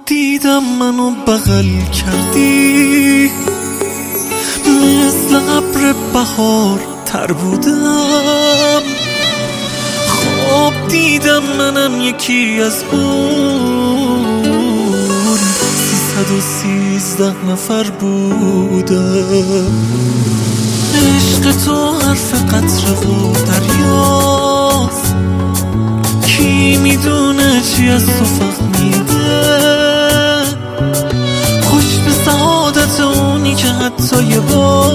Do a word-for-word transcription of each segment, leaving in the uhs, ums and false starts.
دیدم منو بغل کردی، مثل ابر بهار تر بودم. خواب دیدم منم یکی از اون سیصد و سیزده نفر بودم. عشق تو حرف قطره و دریاست، کی میدونه چی از تو فهمیده. خوش به سعادت اونی که حتی یه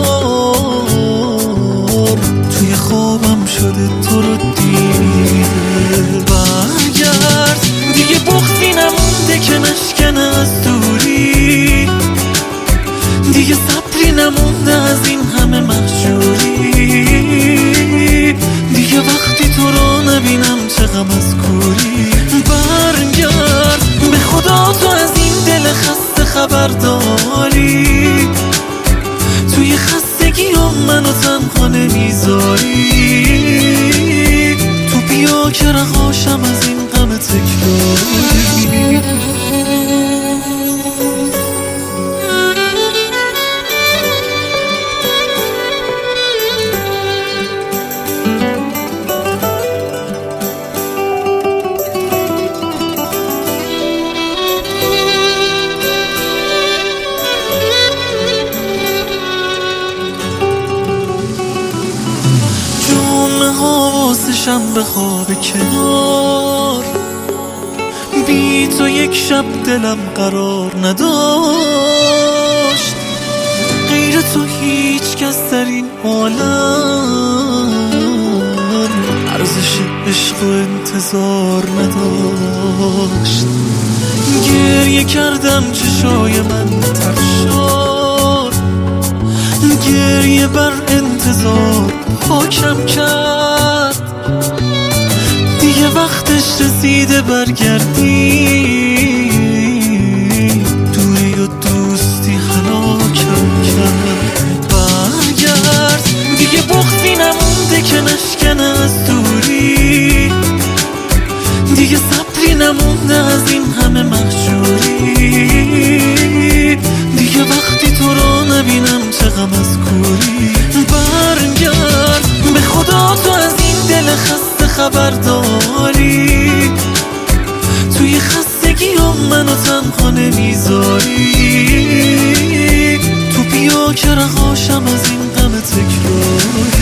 بار توی خوابم شده تو رو دیده. برگرد دیگه بغضی نمونده که نشکنه از دوری، دیگه صبری نمونده از این همه مهجوری، دیگه وقتی تو رو نبینم چه غم از کوری. برگرد به خدا تو از این دل خسته خبر داری، توی خستگی هم منو تنها نمیذاری. تو بیا که رهاشم از این غم تکراری. حواسشم به خواب کنار، بی تو یک شب دلم قرار نداشت. غیر تو هیچ کس در این عالم ارزش عشق و انتظار نداشت. گریه کردم چشای من تر شد، گریه بر انتظار حاکم کرد. دیگه وقتش رسیده برگردی، دوری و دوستی هلاکم کرد. برگرد دیگه بغضی نمونده که نشکنه از دوری، دیگه صبری نمونده از این همه مهجوری، دیگه وقتی تو رو نبینم چه غم از کوری. برگرد به خدا تو از این دل خسته خبر داری، توی خستگی هم منو تنها نمیذاری. تو بیا که رهاشم از این غم تکراری.